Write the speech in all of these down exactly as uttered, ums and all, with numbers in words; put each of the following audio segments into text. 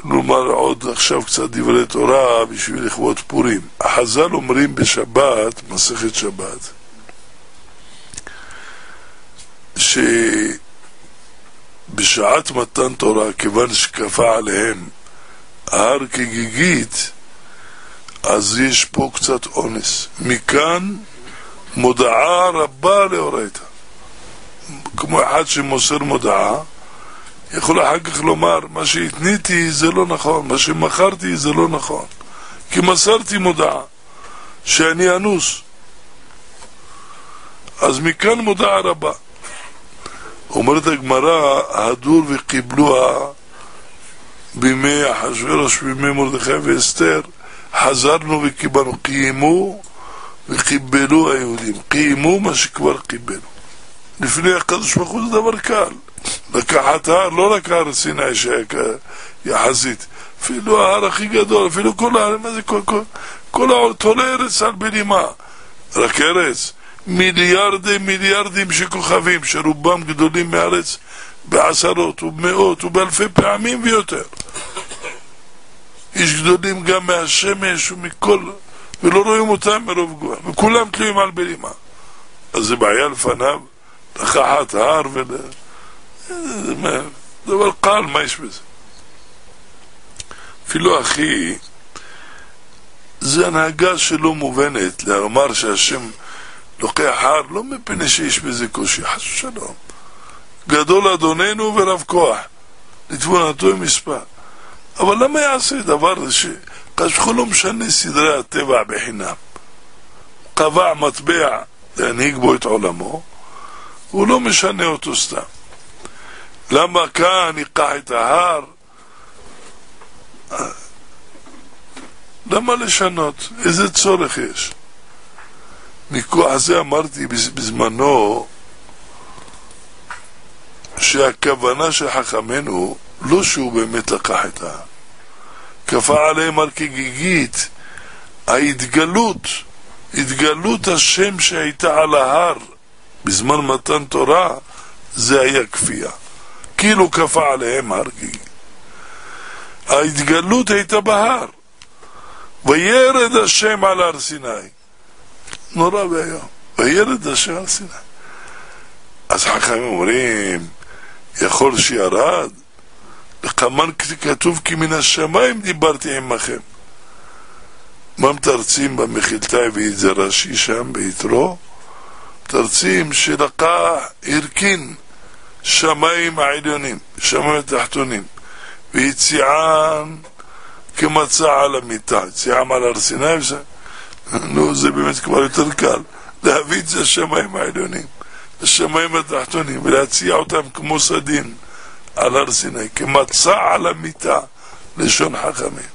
נאמר עוד עכשיו קצת דברי תורה בשביל לכבוד פורים. החז"ל אומרים בשבת, מסכת שבת, שבשעת מתן תורה, כיוון שכפה עליהם ההר כגיגית, אז יש פה קצת אונס. מכאן מודעה רבה לאורייתא. כמו אחד שמוסר מודעה, יכול אחר כך לומר, מה שהתניתי זה לא נכון, מה שמכרתי זה לא נכון, כי מסרתי מודעה שאני אנוס. אז מכאן מודעה רבה. אומרת הגמרא, הדור וקיבלוה בימי אחשוורוש ובימי מרדכי ואסתר, חזרנו וקיבלנו. קיימו וקיבלו היהודים, קיימו מה שכבר קיבלו. לפני הקדוש ברוך הוא זה דבר קל, לקחת הר, לא רק הר סיני שהיה יחסית, אפילו ההר הכי גדול, אפילו כל ההר, מה זה כל, כל, כל העול ארץ על בלימה, רק ארץ, מיליארדים מיליארדים של כוכבים, שרובם גדולים מארץ בעשרות ובמאות ובאלפי פעמים ויותר. יש גדולים גם מהשמש ומכל, ולא רואים אותם מרוב גבוה, וכולם תלויים על בלימה. אז זה בעיה לפניו, לקחת הר ול... דבר קל, מה יש בזה? אפילו אחי, זה הנהגה שלא מובנת, לאמר שהשם לוקח הר, לא מפני שיש בזה קושי, חס ושלום. גדול אדוננו ורב כוח, לתבונתו עם מספר. אבל למה יעשה דבר שקשכו לא משנה סדרי הטבע בחינם? קבע מטבע להנהיג בו את עולמו, הוא לא משנה אותו סתם. למה כאן ייקח את ההר? למה לשנות? איזה צורך יש? מכוח הזה אמרתי בזמנו שהכוונה של חכמנו לא שהוא באמת לקח את ההר, כפה עליהם הר כגיגית. ההתגלות, התגלות השם שהייתה על ההר בזמן מתן תורה, זה היה כפייה, כאילו כפה עליהם הר כגיגית. ההתגלות הייתה בהר, וירד השם על הר סיני, נורא והיום, וירד השם על סיני. אז חכמים אומרים, יכול שירד, לכמן כתוב כי מן השמיים דיברתי עמכם. מה מתרצים במחילתאי ואיזה רש"י שם ביתרו? מתרצים שלקח הרכין שמיים העליונים, שמיים התחתונים, והציען כמצע על המיטה, הציעם על הר סיני. נו, זה באמת כבר יותר קל להביא את זה השמיים העליונים, השמיים התחתונים, ולהציע אותם כמו סדין על הר סיני, כמצע על המיטה, לשון חכמים.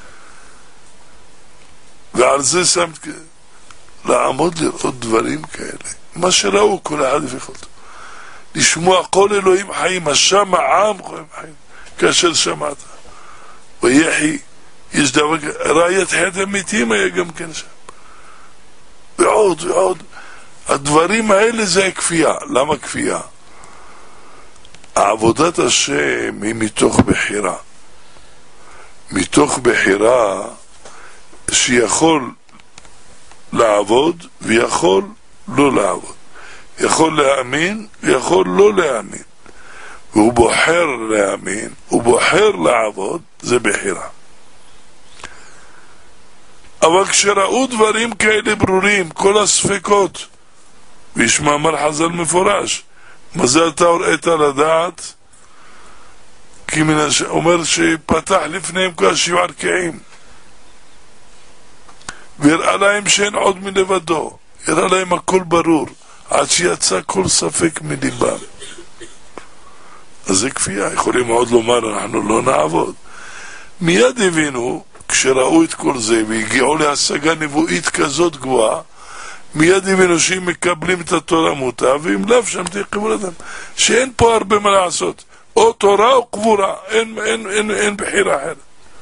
ועל זה שמת לעמוד לראות דברים כאלה, מה שראו כל אחד ויכולתו, לשמוע כל אלוהים חיים, השם העם חיים חיים, כאשר שמעת. ויחי, יש דבר, ראיית חיית המתים היה גם כן שם, ועוד ועוד. הדברים האלה זה הכפייה. למה כפייה? עבודת השם היא מתוך בחירה, מתוך בחירה שיכול לעבוד ויכול לא לעבוד, יכול להאמין ויכול לא להאמין, והוא בוחר להאמין, הוא בוחר לעבוד, זה בחירה. אבל כשראו דברים כאלה ברורים, כל הספקות, ויש מאמר חז"ל מפורש, מזל תאורית לדעת, כי מן הש... אומר שפתח לפניהם כל השבע ערכיים, והראה להם שאין עוד מלבדו, הראה להם הכל ברור, עד שיצא כל ספק מליבם. אז זה כפייה. יכולים עוד לומר אנחנו לא נעבוד. מיד הבינו, כשראו את כל זה והגיעו להשגה נבואית כזאת גבוהה, מיד הבינו שהם מקבלים את התורה מוטה, ואם לאו שם תקבול אדם, שאין פה הרבה מה לעשות, או תורה או קבורה, אין, אין, אין, אין בחירה אחרת.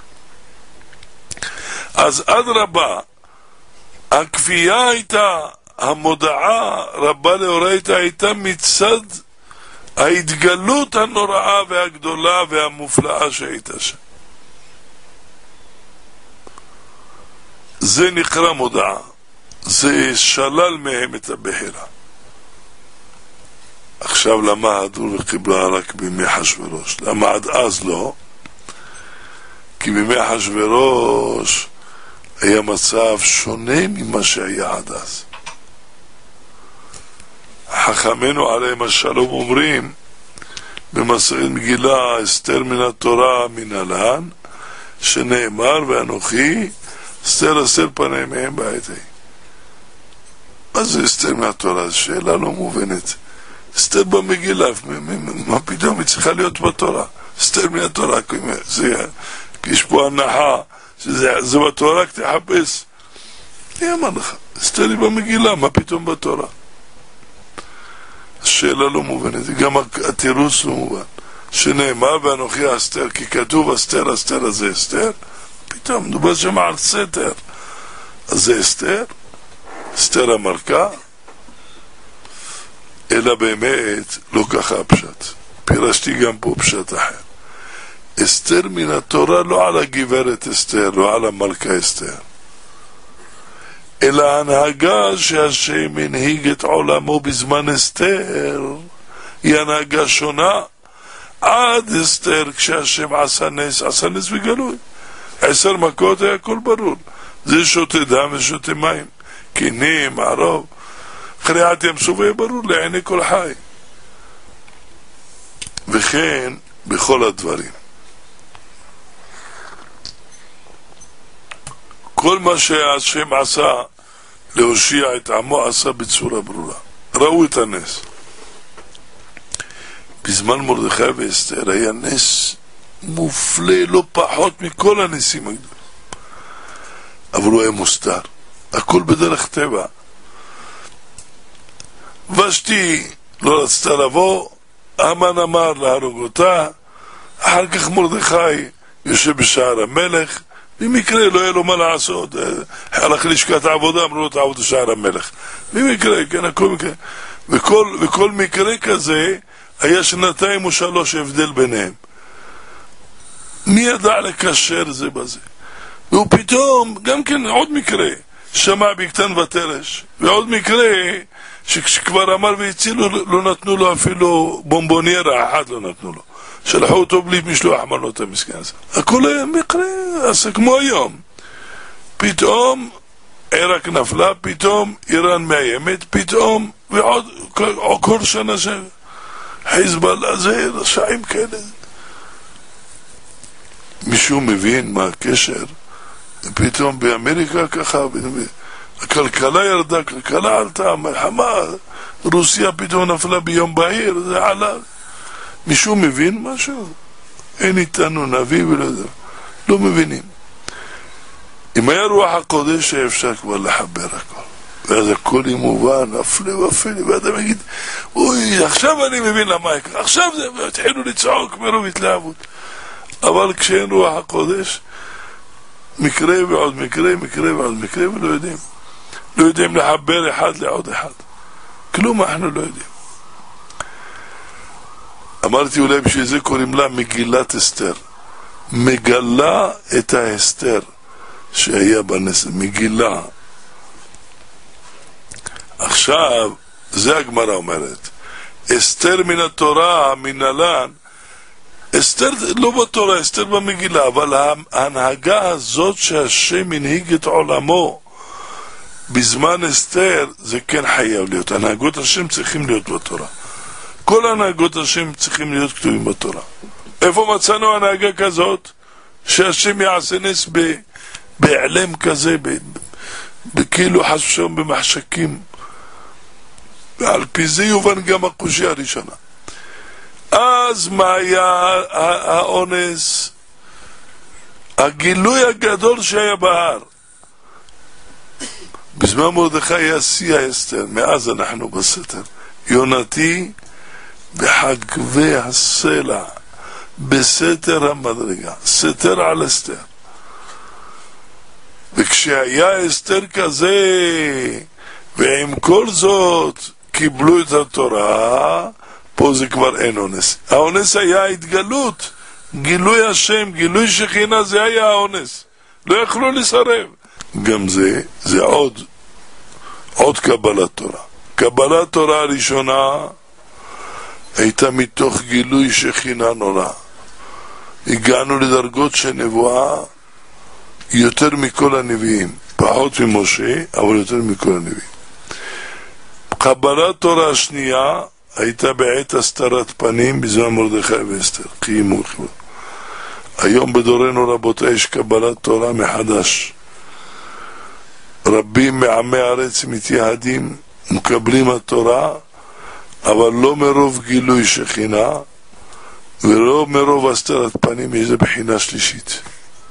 אז עד רבה, הכפייה הייתה, המודעה רבה לאורייתא הייתה מצד ההתגלות הנוראה והגדולה והמופלאה שהייתה שם. זה נקרא מודעה, זה שלל מהם את הבחירה. עכשיו למה הדור וקיבלה רק בימי אחשוורוש? למה עד אז לא? כי בימי אחשוורוש היה מצב שונה ממה שהיה עד אז. חכמינו עליהם השלום אומרים במסכת מגילה, אסתר מן התורה מן הלן, שנאמר ואנוכי אסתר אסתר פני מהם בעת ההיא. מה זה אסתר מן התורה? זו שאלה לא מובנת. אסתר במגילה, מה פתאום היא צריכה להיות בתורה? אסתר מן התורה, יש פה הנחה שזה בתורה, רק תחפש. אני אמר לך, אסתר היא במגילה, מה פתאום בתורה? השאלה לא מובנת, גם התירוץ לא מובן. שנאמר ואנוכי אסתר, כי כתוב אסתר, אסתר, אז זה אסתר. פתאום, מדובר שם על סתר. אז זה אסתר? אסתר המלכה? אלא באמת לא ככה הפשט. פירשתי גם פה פשט אחר. אסתר מן התורה לא על הגברת אסתר, לא על המלכה אסתר, אלא הנהגה שהשם הנהיג את עולמו בזמן אסתר היא הנהגה שונה. עד אסתר כשהשם עשה נס, עשה נס וגלוי, עשר מכות היה הכל ברור, זה שותה דם ושותה מים, קינים, מערוב, קריעת ים סוף היה ברור לעיני כל חי. וכן בכל הדברים, כל מה שהשם עשה להושיע את עמו עשה בצורה ברורה, ראו את הנס. בזמן מרדכי ואסתר היה נס מופלא לא פחות מכל הנסים הגדולים, אבל הוא היה מוסתר, הכל בדרך טבע. ושתי לא רצתה לבוא, המן אמר להרוג אותה, אחר כך מרדכי יושב בשער המלך, במקרה לא היה לו מה לעשות, הלך לשכת העבודה, אמרו לו תעבוד בשער המלך, במקרה, כן, הכל מקרה, וכל, וכל מקרה כזה היה שנתיים או שלוש הבדל ביניהם. מי ידע לקשר זה בזה? והוא פתאום, גם כן עוד מקרה, שמע בקטן ותרש, ועוד מקרה שכבר אמר והצילו, לא נתנו לו אפילו בומבוניירה אחת, לא נתנו לו, שלחו אותו בלי משלוח מנות המסכן הזה. הכל היה מקרה, אז כמו היום, פתאום עיראק נפלה, פתאום איראן מאיימת, פתאום, ועוד כל שנה ש... חיזבאללה זה רשעים כאלה. מישהו מבין מה הקשר? פתאום באמריקה ככה, הכלכלה ירדה, הכלכלה עלתה, מלחמה, רוסיה פתאום נפלה ביום בהיר, זה עלה. מישהו מבין משהו? אין איתנו נביא ולא יודע, לא מבינים. אם היה רוח הקודש אפשר כבר לחבר הכל, ואז הכל היא מובן, אפלה ואפלה, ואדם יגיד, אוי, עכשיו אני מבין למה יקרה, עכשיו זה, והתחילו לצעוק מרוב התלהבות. אבל כשאין רוח הקודש, מקרה ועוד מקרה, מקרה ועוד מקרה, ולא יודעים. לא יודעים לחבר אחד לעוד אחד. כלום אנחנו לא יודעים. אמרתי אולי בשביל זה קוראים לה מגילת אסתר. מגלה את האסתר שהיה בנס, מגילה. עכשיו, זה הגמרא אומרת. אסתר מן התורה, מן הלן, אסתר לא בתורה, אסתר במגילה, אבל ההנהגה הזאת שהשם הנהיג את עולמו בזמן אסתר, זה כן חייב להיות. הנהגות השם צריכים להיות בתורה. כל הנהגות השם צריכים להיות כתובים בתורה. איפה מצאנו הנהגה כזאת? שהשם יעשה נס בעלם כזה, כאילו חס ושלום במחשכים. ועל פי זה יובן גם הקושיה הראשונה. אז מה היה האונס? הגילוי הגדול שהיה בהר. בזמן מרדכי היה שיא האסתר, מאז אנחנו בסתר. יונתי בחגבי הסלע, בסתר המדרגה, סתר על אסתר. וכשהיה אסתר כזה, ועם כל זאת קיבלו את התורה, פה זה כבר אין אונס. האונס היה התגלות, גילוי השם, גילוי שכינה, זה היה האונס. לא יכלו לסרב. גם זה, זה עוד, עוד קבלת תורה. קבלת תורה הראשונה הייתה מתוך גילוי שכינה נורא. הגענו לדרגות של נבואה יותר מכל הנביאים, פחות ממשה, אבל יותר מכל הנביאים. קבלת תורה השנייה הייתה בעת הסתרת פנים בזמן מרדכי ואסתר, קיימו. היום בדורנו רבותיי יש קבלת תורה מחדש. רבים מעמי הארץ מתייהדים, מקבלים התורה, אבל לא מרוב גילוי שכינה, ולא מרוב הסתרת פנים, יש זה בחינה שלישית.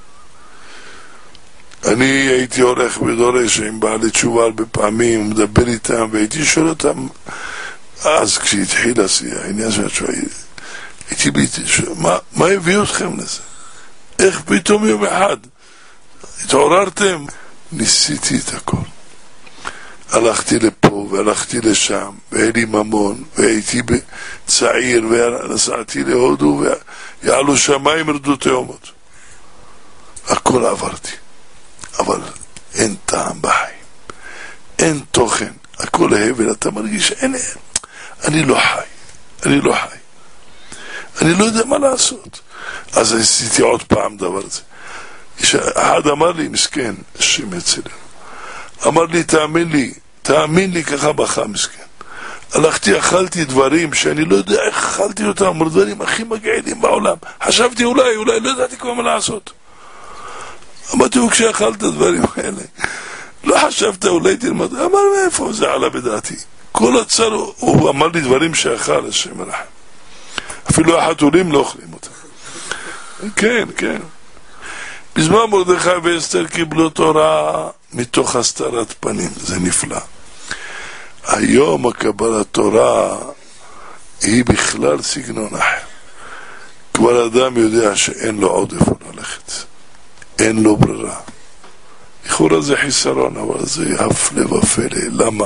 אני הייתי הולך ודורש עם בעלי תשובה הרבה פעמים, מדבר איתם, והייתי שואל אותם, אז כשהתחיל העניין של התשובה, הייתי ביתי, מה, מה הביא אתכם לזה? איך פתאום יום אחד התעוררתם? ניסיתי את הכל. הלכתי לפה והלכתי לשם, והיה לי ממון, והייתי צעיר, ונסעתי להודו, ויעלו שמיים ירדו תאומות. הכל עברתי. אבל אין טעם בחיים, אין תוכן, הכל הבל, אתה מרגיש, אין, אין, אני לא חי, אני לא חי, אני לא יודע מה לעשות. אז עשיתי עוד פעם דבר הזה. אחד אמר לי, מסכן, שם אצלנו, אמר לי, תאמין לי, תאמין לי, ככה בכה מסכן. הלכתי, אכלתי דברים שאני לא יודע איך אכלתי אותם, אמר דברים הכי מגעילים בעולם. חשבתי אולי, אולי, לא ידעתי כבר מה לעשות. אמרתי, הוא כשאכלת הדברים האלה, לא חשבת אולי תלמד, אמר מאיפה זה עלה בדעתי. כל הצר, הוא אמר לי דברים שאכל, השם הרחם. אפילו החתולים לא אוכלים אותם. כן, כן. בזמן מרדכי ואסתר קיבלו תורה מתוך הסתרת פנים, זה נפלא. היום הקבלת תורה היא בכלל סגנון אחר. כבר אדם יודע שאין לו עוד איפה ללכת. אין לו ברירה. לכאורה זה חיסרון, אבל זה הפלא ופלא. למה?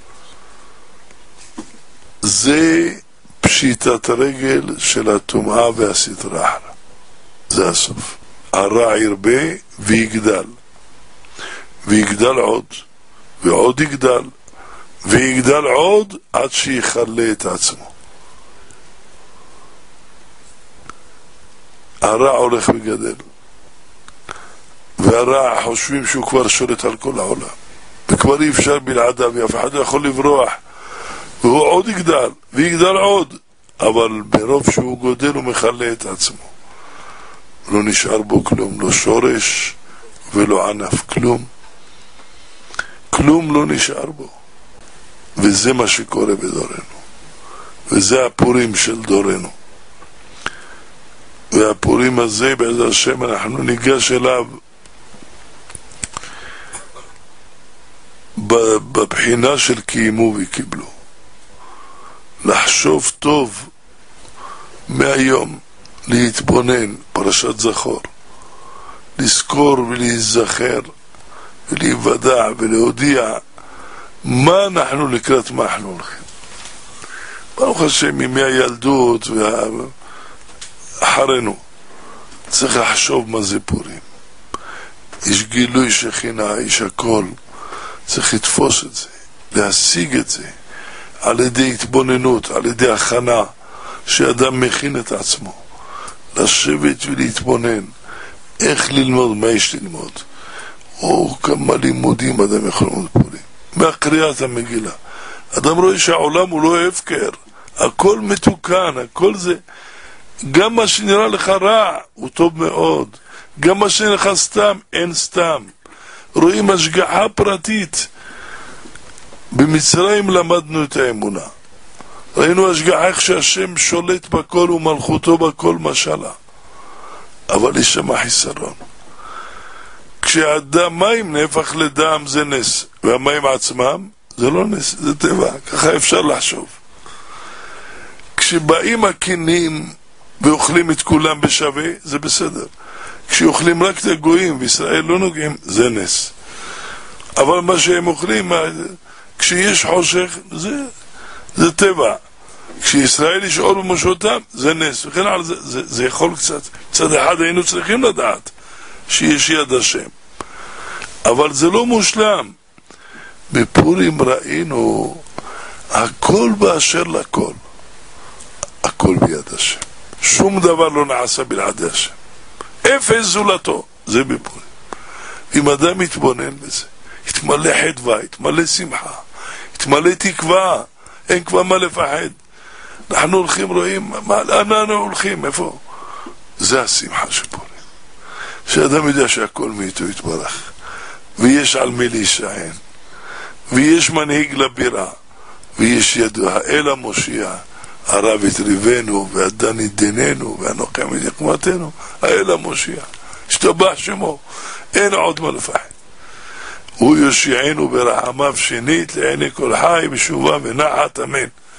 זה פשיטת רגל של הטומאה והסטרא אחרא. זה הסוף. הרע ירבה ויגדל. ויגדל עוד, ועוד יגדל, ויגדל עוד עד שיחלה את עצמו. הרע הולך וגדל. והרע חושבים שהוא כבר שולט על כל העולם, וכבר אי אפשר בלעדיו, ואף אחד לא יכול לברוח, והוא עוד יגדל ויגדל עוד, אבל ברוב שהוא גודל הוא מחלה את עצמו, לא נשאר בו כלום, לא שורש ולא ענף, כלום כלום לא נשאר בו. וזה מה שקורה בדורנו, וזה הפורים של דורנו. והפורים הזה בעזרת השם אנחנו ניגש אליו בבחינה של קיימו וקיבלו. לחשוב טוב מהיום, להתבונן, פרשת זכור, לזכור ולהיזכר ולהיוודע ולהודיע מה אנחנו לקראת מה אנחנו הולכים. ברוך השם, ימי הילדות ואחרינו צריך לחשוב מה זה פורים. יש גילוי שכינה, יש הכל, צריך לתפוס את זה, להשיג את זה על ידי התבוננות, על ידי הכנה שאדם מכין את עצמו, לשבת ולהתבונן איך ללמוד, מה יש ללמוד, או כמה לימודים אדם יכול ללמוד פורים. מהקריאת המגילה אדם רואה שהעולם הוא לא הפקר, הכל מתוקן, הכל זה, גם מה שנראה לך רע הוא טוב מאוד, גם מה שנראה לך סתם אין סתם. רואים השגחה פרטית. במצרים למדנו את האמונה, ראינו השגחה איך שהשם שולט בכל ומלכותו בכל משלה, אבל יש שם חיסרון. כשהדם מים נהפך לדם זה נס, והמים עצמם זה לא נס, זה טבע, ככה אפשר לחשוב. כשבאים הכינים ואוכלים את כולם בשווה זה בסדר, כשאוכלים רק את הגויים וישראל לא נוגעים זה נס. אבל מה שהם אוכלים, כשיש חושך זה, זה טבע, כשישראל יש אור במשותם זה נס, וכן על זה, זה, זה יכול קצת. מצד אחד היינו צריכים לדעת שיש יד השם, אבל זה לא מושלם. בפורים ראינו הכל באשר לכל, הכל ביד השם, שום דבר לא נעשה בלעדי השם, אפס זולתו. זה בפורים. אם אדם יתבונן בזה, יתמלא חדווה, יתמלא שמחה, יתמלא תקווה, אין כבר מה לפחד. אנחנו הולכים, רואים, מה, לאן אנחנו הולכים, איפה? זה השמחה של פורים, שאדם יודע שהכל מאיתו יתברך, ויש על מי להישען, ויש מנהיג לבירה, ויש ידו האל המושיע, הרב יטריבנו והדן ידננו והנוחם יחמתנו, האל המושיע, השתבח שמו, אין עוד מה לפחד. הוא יושיענו ברחמיו שנית לעיני כל חי בשובה ונחת, אמן.